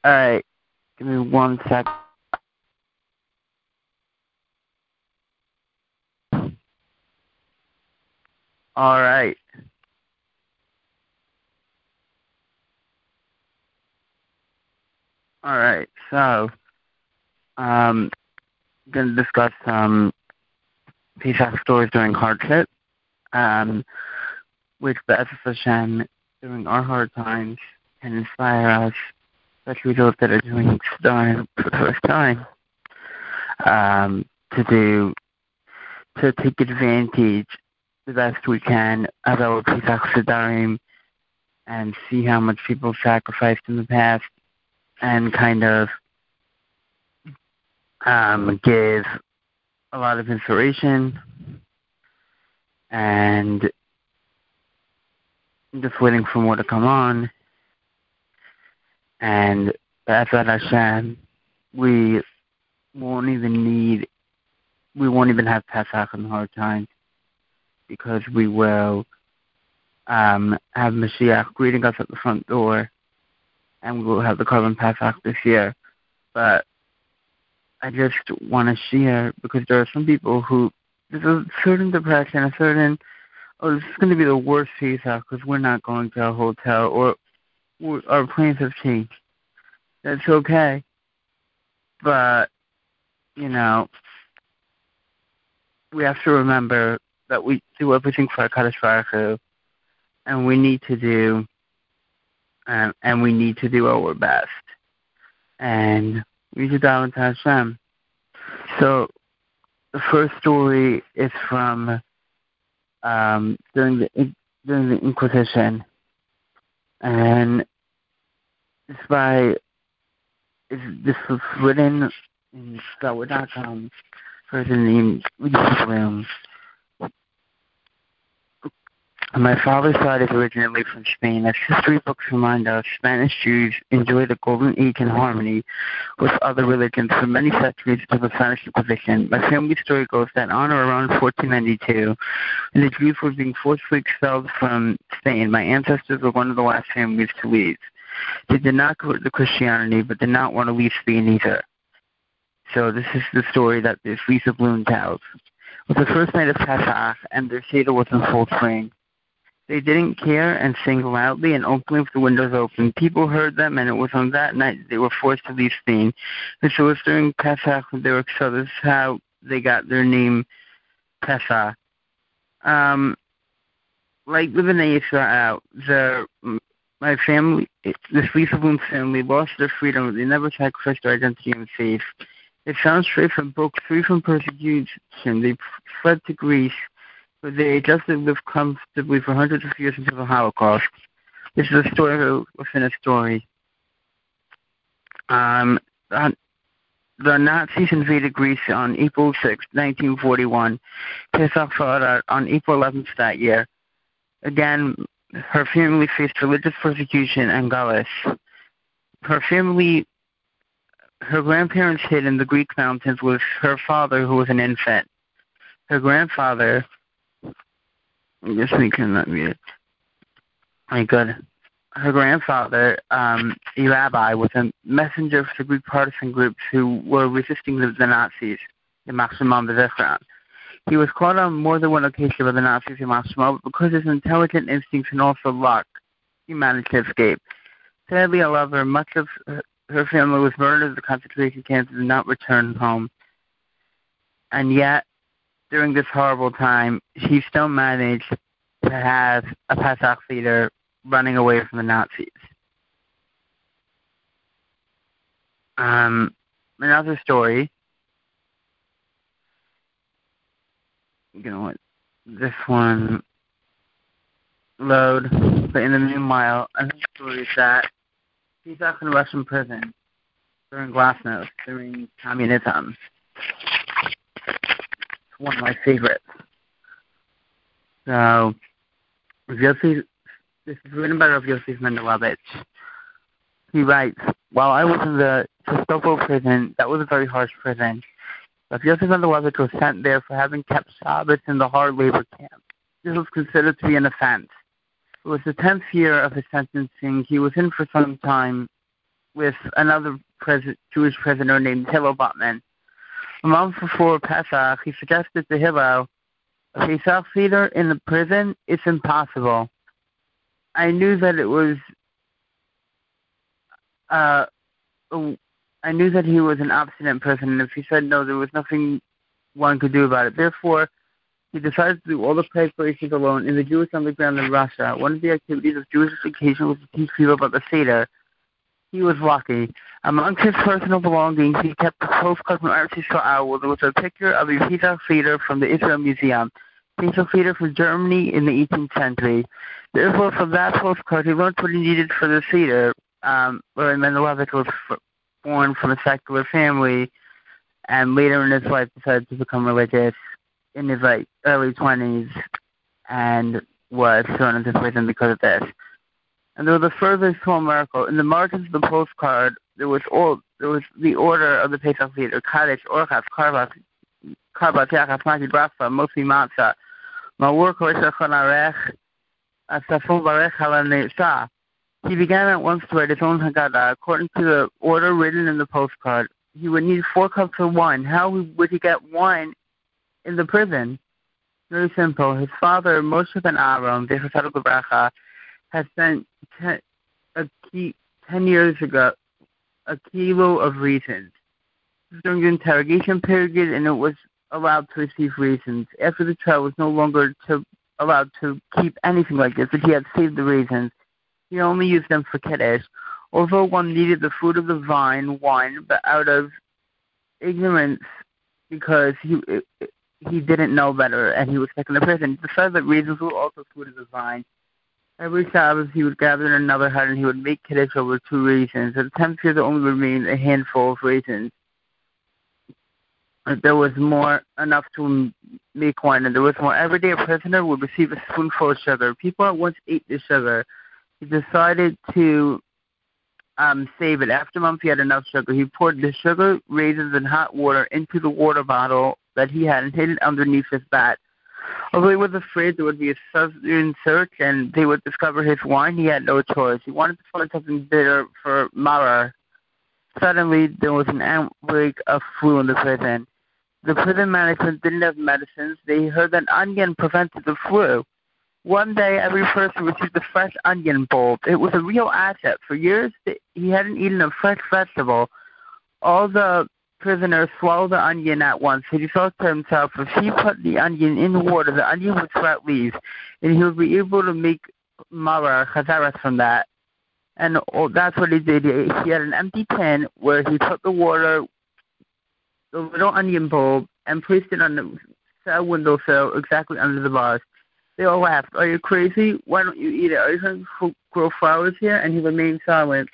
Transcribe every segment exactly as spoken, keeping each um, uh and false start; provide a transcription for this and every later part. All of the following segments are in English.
Alright, give me one sec. Alright. Alright, so, um, I'm going to discuss some Pesach stories during hardship, um, which Be'ez Hashem, during our hard times, can inspire us, especially those that are doing Sdarim for the first time, um, to do, to take advantage the best we can of our Pesach Sdarim and see how much people sacrificed in the past and kind of um, give a lot of inspiration and just waiting for more to come on. And B'ezrat Hashem, we won't even need, we won't even have Pesach in the hard times because we will um, have Mashiach greeting us at the front door, and we will have the Korban Pesach this year. But I just want to share, because there are some people who, there's a certain depression, a certain, oh, this is going to be the worst Pesach because we're not going to a hotel, or we're, our plans have changed. That's okay. But, you know, we have to remember that we do everything for HaKadosh Baruch Hu, and we need to do, um, and we need to do our best. And we should dive into Hashem. So, the first story is from um, during the during the Inquisition, and it's by it's, this was written in Scout dot com. Person named William. My father's side is originally from Spain. As history books remind us, Spanish Jews enjoyed a golden age in harmony with other religions for many centuries until the Spanish Inquisition. My family story goes that on or around fourteen ninety-two, when the Jews were being forcibly expelled from Spain, my ancestors were one of the last families to leave. They did not convert to Christianity, but did not want to leave Spain either. So this is the story that this Lisa Bloom tells. It was the first night of Pesach, and their Seder was in full swing. They didn't care and sang loudly and openly with the windows open. People heard them, and it was on that night they were forced to leave Spain. And so it was during Pesach when they were exiled. This is how they got their name, Pesach. Um, like with the Israel, the my family, this Lisa Bloom's family, lost their freedom. They never sacrificed their identity and faith. They found straight from books, free from persecution. They fled to Greece, where they adjusted lived comfortably for hundreds of years until the Holocaust. This is a story within a story. Um, the Nazis invaded Greece on April sixth, nineteen forty-one. Pesach followed on April eleventh that year. Again, her family faced religious persecution and galus. Her family, her grandparents hid in the Greek mountains with her father, who was an infant. Her grandfather, I guess we cannot read it. My God. Her grandfather, um, a rabbi, was a messenger for the Greek partisan groups who were resisting the, the Nazis, the Maximum Bezechran. He was caught on more than one occasion by the Nazis in Maximum, but because of his intelligent instincts and also luck, he managed to escape. Sadly, however, much of her, her family was murdered at the concentration camps and did not return home. And yet, during this horrible time, she still managed to have a Pesach Seder running away from the Nazis. Um, another story, you know what, this one load, but in the meanwhile, another story is that he's back in a Russian prison during Glasnost, during communism. It's one of my favorites. So, Yossi, this is written by Rav Yosef Mendelevich. He writes, while I was in the Chistopol prison, that was a very harsh prison. Rav Yosef Mendelevich was sent there for having kept Shabbos in the hard labor camp. This was considered to be an offense. It was the tenth year of his sentencing. He was in for some time, with another pres- Jewish prisoner named Hillel Botman. A month before Pesach, he suggested to Hillel, a Pesach Seder in the prison, it's impossible. I knew that it was, uh, I knew that he was an obstinate person, and if he said no, there was nothing one could do about it. Therefore, he decided to do all the preparations alone in the Jewish underground in Russia. One of the activities of Jewish education was to teach people about the Seder. He was lucky. Amongst his personal belongings, he kept a postcard from Eretz Yisrael where there was a picture of a Pesach Seder from the Israel Museum. Pesach Seder from Germany in the eighteenth century. Therefore, from that postcard, he learned what he needed for the Seder. Um, where Mendelevich was born from a secular family, and later in his life decided to become religious in his like early twenties, and was thrown into prison because of this. And there was a further small miracle. In the margins of the postcard, there was all there was the order of the Pesach Seder: Kaddish, Orchas, Karbat, Karbat, Yachas, Magi, Bracha, mostly Matzah, Ma'ur, Kodesh, Arech, Asafon, Barech, Halanei. He began at once to write his own Haggadah according to the order written in the postcard. He would need four cups of wine. How would he get wine in the prison? Very simple. His father, Moshe ben Aaron, Zecher Bracha, had spent ten, a key, ten years ago a kilo of raisins during the interrogation period, and it was allowed to receive raisins. After the trial, it was no longer to, allowed to keep anything like this, but he had saved the raisins. He only used them for Kiddush. Although one needed the fruit of the vine, wine, but out of ignorance, because he he didn't know better, and he was stuck in the prison, he decided that raisins were also fruit of the vine. Every Sabbath he would gather in another hut, and he would make Kiddush over two raisins. At the tenth year, there only remained a handful of raisins. There was more, enough to make wine, and there was more. Every day a prisoner would receive a spoonful of sugar. People at once ate the sugar. He decided to um, save it. After a month, he had enough sugar. He poured the sugar, raisins, and hot water into the water bottle that he had and hid it underneath his bat. Although he was afraid there would be a sudden search and they would discover his wine, he had no choice. He wanted to find something bitter for Mara. Suddenly, there was an outbreak of flu in the prison. The prison management didn't have medicines. They heard that onion prevented the flu. One day, every person received a fresh onion bulb. It was a real asset. For years, he hadn't eaten a fresh vegetable. All the prisoners swallowed the onion at once. He thought to himself, if he put the onion in the water, the onion would sprout leaves, and he would be able to make maror, chazaras from that. And that's what he did. He had an empty tin where he put the water, the little onion bulb, and placed it on the cell windowsill exactly under the bars. They all laughed. Are you crazy? Why don't you eat it? Are you trying to grow flowers here? And he remained silent.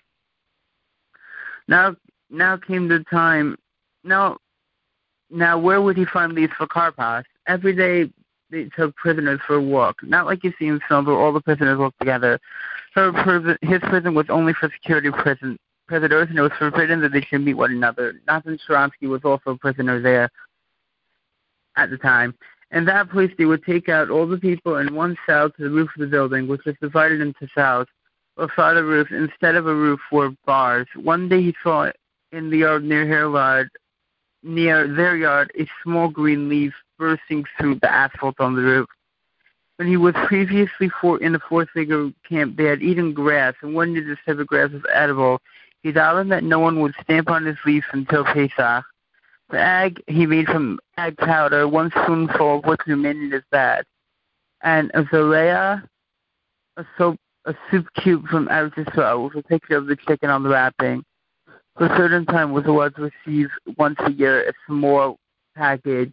Now, now came the time. Now, now where would he find leaves for Karpas? Every day they took prisoners for a walk. Not like you see in films where all the prisoners walk together. Her prison, his prison was only for security prison prisoners, and it was forbidden that they should meet one another. Nathan Sharansky was also a prisoner there at the time. In that place, they would take out all the people in one cell to the roof of the building, which was divided into cells, or saw the roof. Instead of a roof were bars. One day he saw in the yard near their yard, near their yard, a small green leaf bursting through the asphalt on the roof. When he was previously for, in the four-figure camp, they had eaten grass, and one knew this type of grass was edible. He told that no one would stamp on his leaf until Pesach. The egg he made from egg powder, one spoonful of which remained in his bag, and a zolea, a soap, a soup cube from Eretz Yisrael with a picture of the chicken on the wrapping. For a certain time was allowed to receive once a year a small package.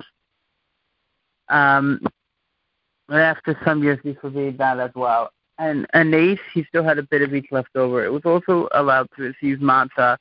Um, but after some years, he forbade that as well. And an ace, he still had a bit of each left over. It was also allowed to receive matzah,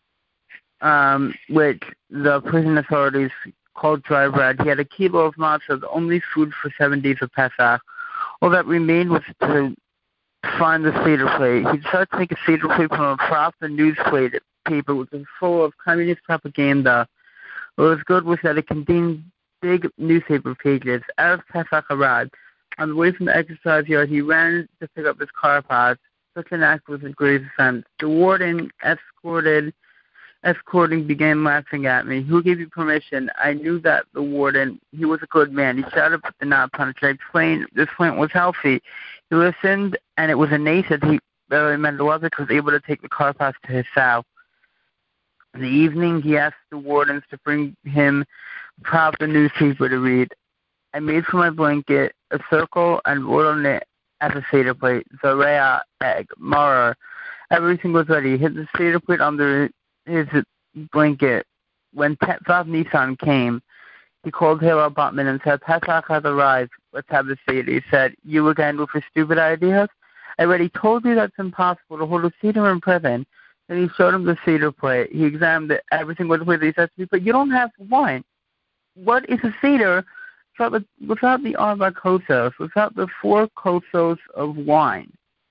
um, which the prison authorities called dry bread. He had a kilo of matzah, the only food for seven days of Pesach. All that remained was to find the Seder plate. He decided to make a Seder plate from a prop and news plate paper, which was full of communist propaganda. What was good was that it contained big newspaper pages. Erev Pesach arrived. On the way from the exercise yard, he ran to pick up his car pods. Such an act was a grave offense. The warden escorted, escorting began laughing at me. Who gave you permission? I knew that the warden, he was a good man. He shouted, but did not punish. I explained this plant was healthy. He listened, and it was a nace that he, Barry Mendelowitz, was able to take the car pass to his cell. In the evening, he asked the wardens to bring him a proper newspaper to read. I made for my blanket a circle and wrote on it as a Seder plate, Zorea, egg, Marer. Everything was ready. He hid the Seder plate under his blanket. When Vav Nisan came, he called Hillel Botman and said, Pesach has arrived. Let's have the Seder. He said, you again with your stupid ideas? I already told you that's impossible to hold a Seder in prison. Then he showed him the Seder plate. He examined it. Everything was with it. He said to me, but you don't have wine. What is a Seder without the, without the Arba Kosos, without the four Kosos of wine?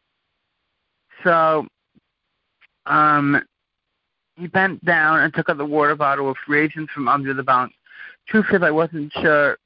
So, um, he bent down and took out the water bottle with raisins from under the bunk. Truth is, I wasn't sure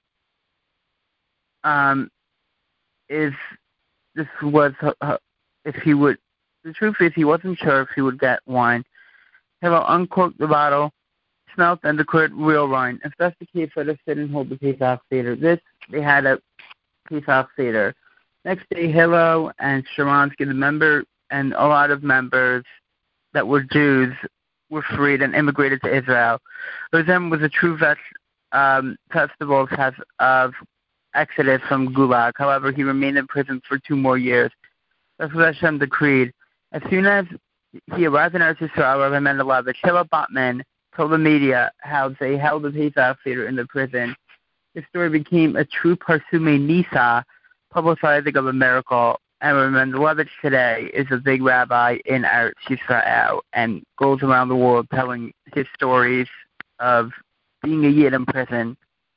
um, if this was, uh, if he would, the truth is he wasn't sure if he would get wine. Hillel uncorked the bottle, smelt, and declared real wine. If that's the case, let us sit and hold the Pesach Seder. This, they had a Pesach Seder. Next day, Hillel and Sharansky, the member, and a lot of members that were Jews, were freed and immigrated to Israel. Rozem was a true vet, um, festival of, of exodus from Gulag. However, he remained in prison for two more years. That's what Hashem decreed. As soon as he arrived in Eretz Yisrael, Rabbi Mendelowitz, Hillel Botman told the media how they held the Pesach Seder in the prison. This story became a true Parsume Nisa, publicizing of a miracle. And Rabbi Mendelowitz today is a big rabbi in Eretz Yisrael and goes around the world telling his stories of being a Yid in prison.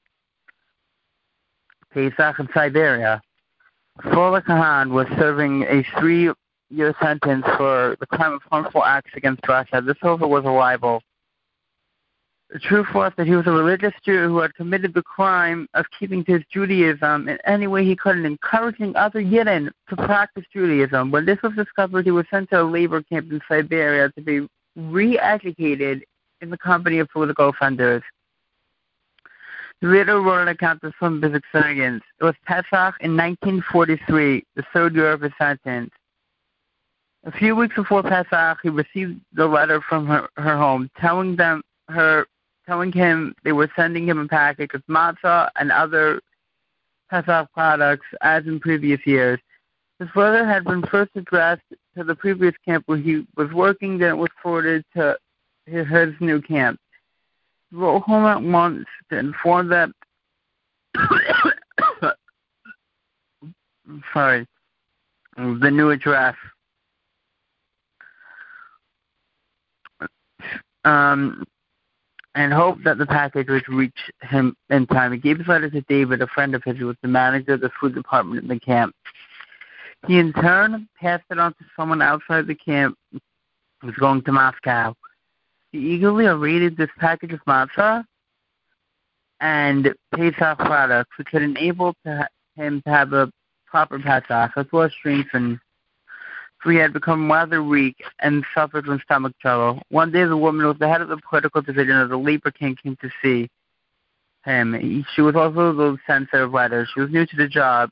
Pesach in Siberia. Fola Kahan was serving a three-year sentence for the crime of harmful acts against Russia. This also was a libel. The truth was that he was a religious Jew who had committed the crime of keeping to his Judaism in any way he could and encouraging other Yidden to practice Judaism. When this was discovered, he was sent to a labor camp in Siberia to be re-educated in the company of political offenders. The reader wrote an account of some of his experience. It was Pesach in nineteen forty-three, the third year of his sentence. A few weeks before Pesach, he received the letter from her, her home telling them her telling him they were sending him a package of matzah and other Pesach products as in previous years. This letter had been first addressed to the previous camp where he was working, then it was forwarded to his, his new camp. He wrote home at once to inform them sorry, the new address. Um, and hoped that the package would reach him in time. He gave his letter to David, a friend of his who was the manager of the food department in the camp. He in turn passed it on to someone outside the camp who was going to Moscow. He eagerly awaited this package of matzah and Pesach products, which had enabled to him to have a proper Pesach, as well as strengthened. For he had become rather weak and suffered from stomach trouble. One day the woman who was the head of the political division of the labor camp came to see him. He, she was also the censor of letters. She was new to the job.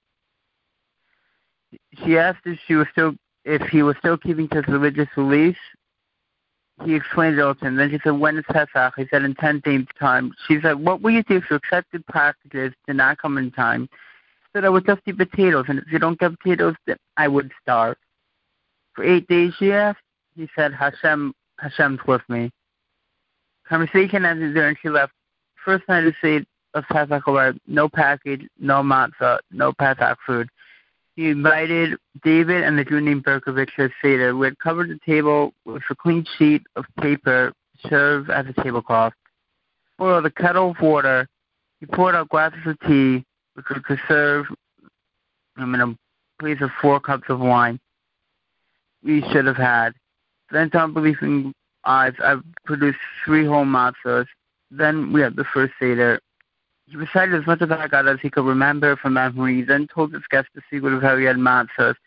She asked if she was still, if he was still keeping to his religious beliefs. He explained it all to him. Then she said, when is Pesach? He said, in ten days' time. She said, what will you do if your accepted packages did not come in time? He said, I would just eat potatoes, and if you don't get potatoes, then I would starve. For eight days, she asked. He said, Hashem, Hashem's with me. Conversation ended there, and she left. First night of Seder of Pesach arrived. No package, no matzah, no Pesach food. He invited David and the Jew named Berkovich to his Seder. We had covered the table with a clean sheet of paper to serve as a tablecloth. Boiled a kettle of water. He poured out glasses of tea, which we could serve him in a place of four cups of wine. We should have had. Then, to unbelieving eyes, I produced three whole matzahs. Then we had the first Seder. He recited as much of Haggadah as he could remember from memory. He then told his guests the secret of how he had matzahs.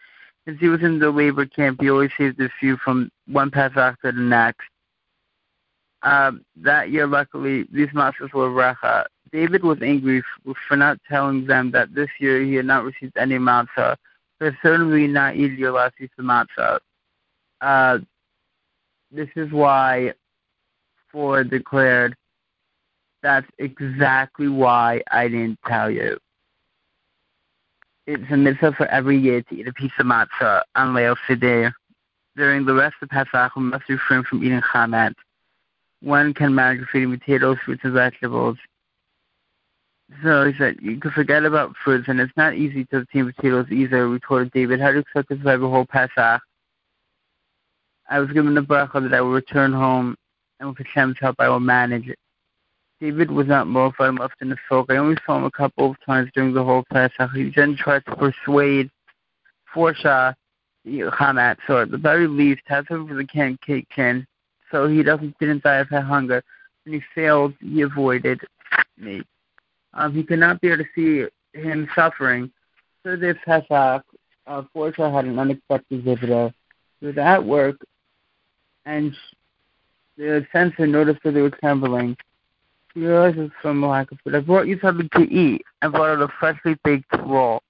Since he was in the labor camp, he always saved a few from one Pesach to the next. Uh, that year, luckily, these matzahs were bracha. David was angry f- for not telling them that this year he had not received any matzah, but certainly not eat your last piece of matzah. Uh, this is why Ford declared, "That's exactly why I didn't tell you." It's a mitzvah for every year to eat a piece of matzah on Leil Seder. During the rest of Pesach, we must refrain from eating chametz. One can manage feeding potatoes, fruits, and vegetables. So he said, you can forget about fruits, and it's not easy to obtain potatoes either, retorted David. How do you expect to survive a whole Pesach? I was given the bracha that I will return home, and with Hashem's help I will manage it. David was not mollified and left in the sulk. I only saw him a couple of times during the whole Pesach. He then tried to persuade Forsha Hamat, so at the very least, have him for the canned cake tin, so he doesn't didn't die of hunger. When he failed, he avoided me. Um, he could not bear to see him suffering. So this Pesach, uh, Forsha had an unexpected visitor. He was at work, and the censor noticed that they were trembling. He realized it was from a lack of food. I brought you something to eat, and brought out a freshly baked roll.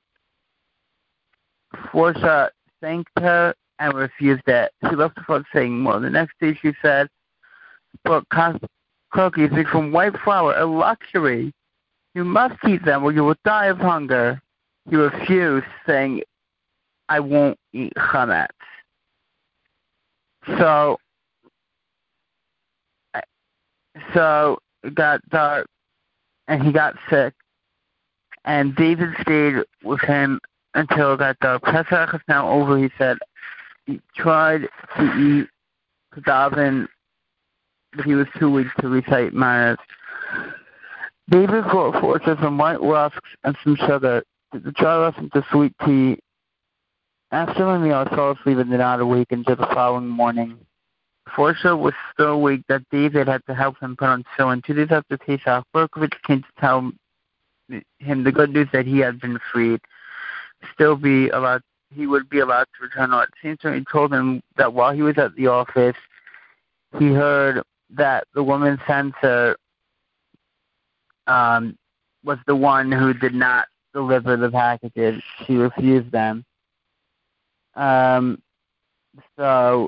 Forsha thanked her and refused it. She left without saying more. The next day she said, but cookies made from white flour, a luxury. You must eat them or you will die of hunger. He refused, saying, I won't eat chametz. So, so it got dark, and he got sick, and David stayed with him until it got dark. Pesach is now over, he said. He tried to eat daven, but he was too weak to recite Maariv. David brought forth some white rusks and some sugar, the dry rust into sweet tea. After my meal, I fell asleep and did not awake until the following morning. Forsha was so awake that David had to help him put on sewing. Two days after Pesach, Berkovich came to tell him the good news that he had been freed. Still be allowed, he would be allowed to return. At the same time, he told him that while he was at the office, he heard that the woman censor um, was the one who did not deliver the packages. She refused them. Um, so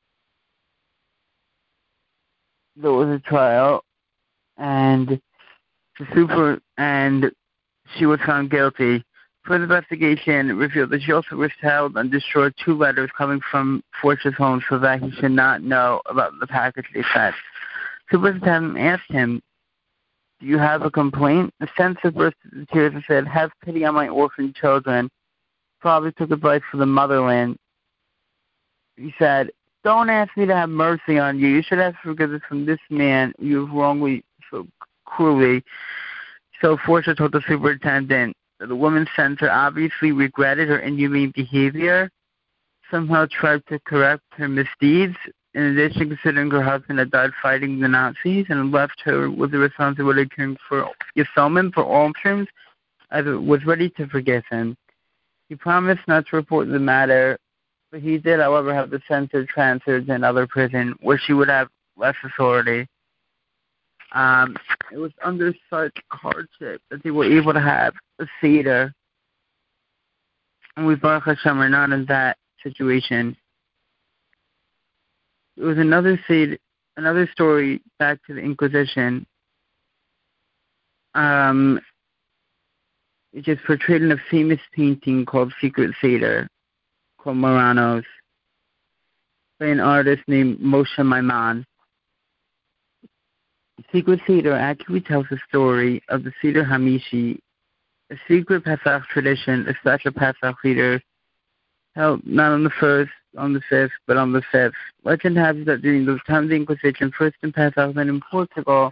there was a trial, and the super and she was found guilty. Further investigation revealed that she also withheld and destroyed two letters coming from Forsha's home so that he should not know about the package they sent. Superintendent asked him, do you have a complaint? The censor burst into tears and said, have pity on my orphan children. Probably took advice from the motherland. He said, don't ask me to have mercy on you. You should ask forgiveness from this man you have wrongly, so cruelly. So Forsha told the superintendent that the woman censor obviously regretted her inhumane behavior, somehow tried to correct her misdeeds, in addition considering her husband had died fighting the Nazis and left her with the responsibility of caring for Yisomim for all terms, as it was ready to forgive him. He promised not to report the matter, but he did, however, have the censor transferred to another prison where she would have less authority. Um, it was under such hardship that they were able to have a Seder. And we, Baruch Hashem, are not in that situation. It was another Seder, another story back to the Inquisition. Um, it is portrayed in a famous painting called Secret Seder, called Moranos, by an artist named Moshe Maimon. Secret Seder actually tells the story of the Seder Hamishi, a secret Pesach tradition, a special Pesach Seder held not on the first, on the fifth, but on the fifth. Legend has it that during the time of the Inquisition, first in Pesach, then in Portugal,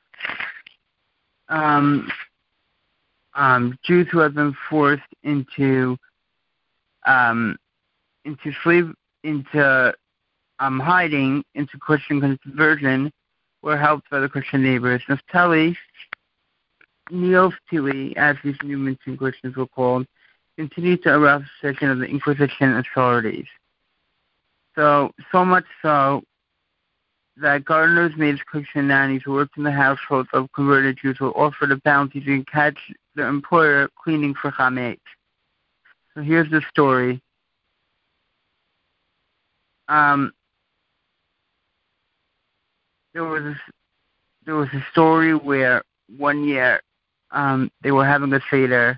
um, um, Jews who had been forced into um, into slave into um, hiding into Christian conversion were helped by the Christian neighbors. Naphtali, Neophili, as these new Minton Christians were called, continued to arouse suspicion of the Inquisition authorities. So, so much so that gardeners, maids, cooks, and nannies who worked in the households of converted Jews were offered a bounty to catch their employer cleaning for chametz. So here's the story. Um, there was a, there was a story where one year um, they were having a seder,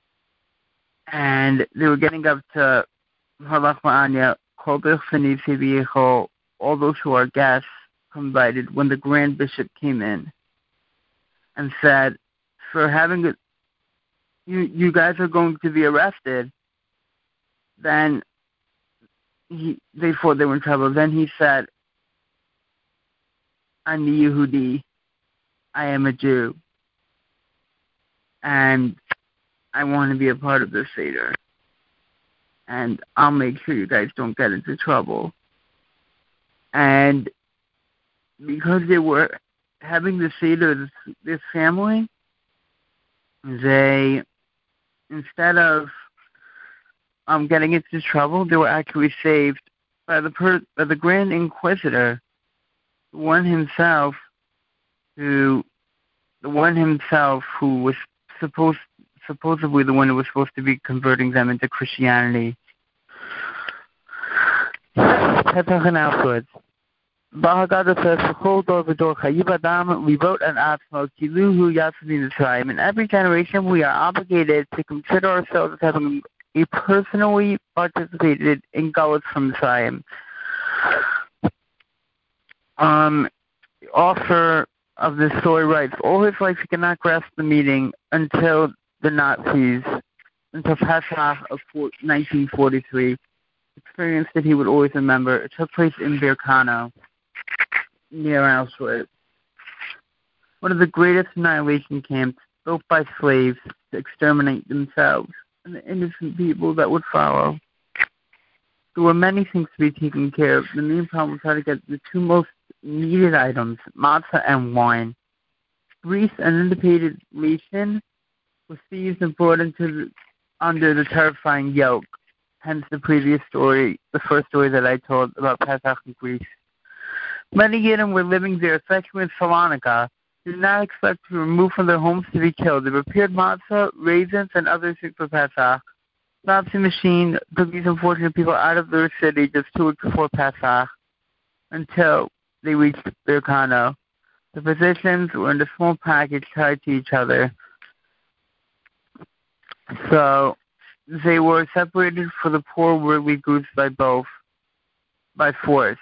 and they were getting up to Halach Ma'anya, Kol B'chfani Tziviyechol, all those who are guests invited, when the Grand Bishop came in and said, for having a, you, you guys are going to be arrested. Then he, they thought they were in trouble. Then he said, Ani Yehudi, I am a Jew, and I want to be a part of this Seder, and I'll make sure you guys don't get into trouble. And because they were having the Seder, this, this family, they, instead of um, getting into trouble, they were actually saved by the per, by the Grand Inquisitor, the one himself who, the one himself who was supposed, supposedly the one who was supposed to be converting them into Christianity. Petach and outwards. Bahagada says, we wrote an Atzmo, Kiluhu Yasmin Mitzrayim. In every generation, we are obligated to consider ourselves as having a personally participated in Galus from Mitzrayim. Um, the author of this story writes, all his life he could not grasp the meaning until the Nazis, until Pesach of nineteen forty-three, experience that he would always remember. It took place in Birkano, near Auschwitz, one of the greatest annihilation camps built by slaves to exterminate themselves and the innocent people that would follow. There were many things to be taken care of. The main problem was how to get the two most needed items, matzah and wine. Grease and indicated ration were seized and brought into the, under the terrifying yoke. Hence the previous story, the first story that I told about Pesach in Greece. Many Yidden were living there, especially in Salonika, did not expect to be removed from their homes to be killed. They prepared matzah, raisins, and other things for Pesach. Nazi machine took these unfortunate people out of their city just two weeks before Pesach until they reached Birkano. The positions were in a small package tied to each other. So they were separated for the poor worldly groups by both, by force.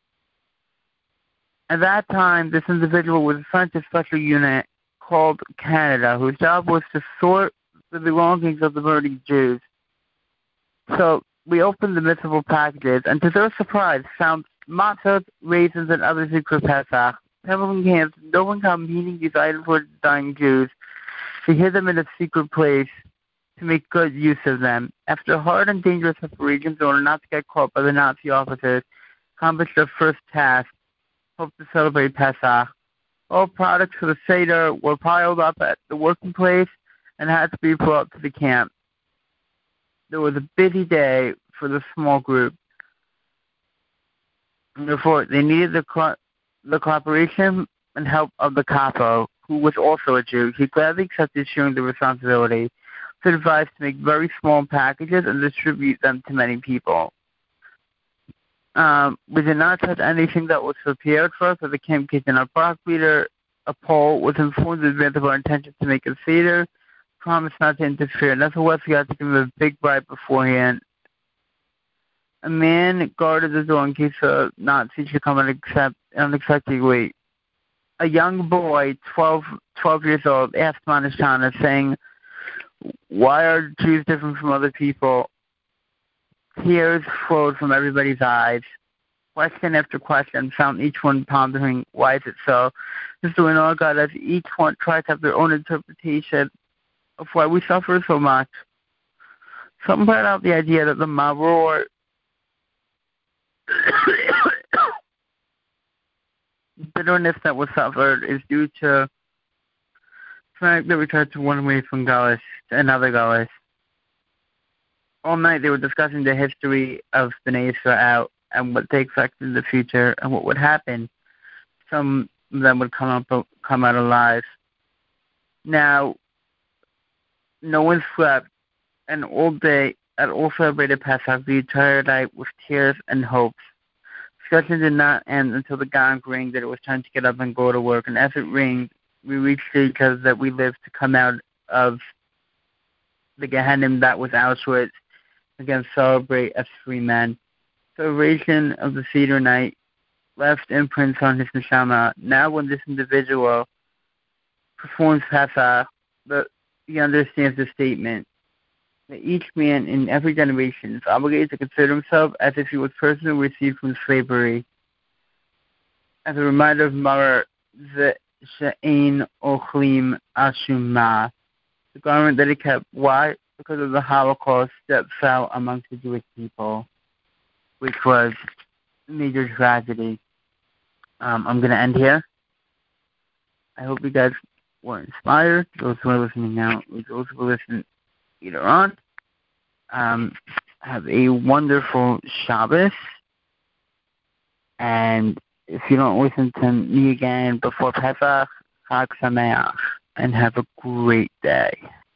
At that time, this individual was assigned to a special unit called Canada, whose job was to sort the belongings of the murdered Jews. So we opened the mitzvah packages, and to their surprise, found matzah, raisins, and other things for Pesach. Trembling hands, no one come meaning these items for dying Jews. They hid them in a secret place to make good use of them. After hard and dangerous operations in order not to get caught by the Nazi officers, accomplished their first task, hoped to celebrate Pesach. All products for the Seder were piled up at the working place and had to be brought to the camp. There was a busy day for the small group. And therefore, they needed the, co- the cooperation and help of the capo, who was also a Jew. He gladly accepted sharing the responsibility. He was advised to make very small packages and distribute them to many people. Um, we did not touch anything that was prepared for us at the camp kitchen. Our park leader, a Pole, was informed in advance of our intention to make a Seder, promised not to interfere. Nevertheless, we had to give him a big bribe beforehand. A man guarded the door in case a Nazi should come unexpect- unexpectedly. A young boy, twelve, twelve years old, asked Manashana, saying, why are Jews different from other people? Tears flowed from everybody's eyes. Question after question found each one pondering, why is it so? This is doing all God as each one tried to have their own interpretation of why we suffer so much. Some brought out the idea that the Maror bitterness that was suffered is due to the fact that we tried to run away from Gaulis to another Gaulis. All night they were discussing the history of Bnei Israel and what they expected in the future and what would happen. Some of them would come up, come out alive. Now, no one slept, and all day, and all celebrated Pesach the entire night with tears and hopes. Discussion did not end until the gong rang that it was time to get up and go to work. And as it rang, we reached the because that we lived to come out of the Gehenna that was Auschwitz, again celebrate as free men. Celebration of the Seder night left imprints on his neshama. Now, when this individual performs Pesach, the, he understands the statement that each man in every generation is obligated to consider himself as if he was personally received from slavery. As a reminder of Mara, the She'ein Ochlim Ashuma, the garment that he kept. Why? Because of the Holocaust that fell amongst the Jewish people, which was a major tragedy. Um, I'm going to end here. I hope you guys were inspired. Those who are listening now, those who will listen later on. Um, have a wonderful Shabbos. And if you don't listen to me again before Pesach, Chag Sameach, and have a great day.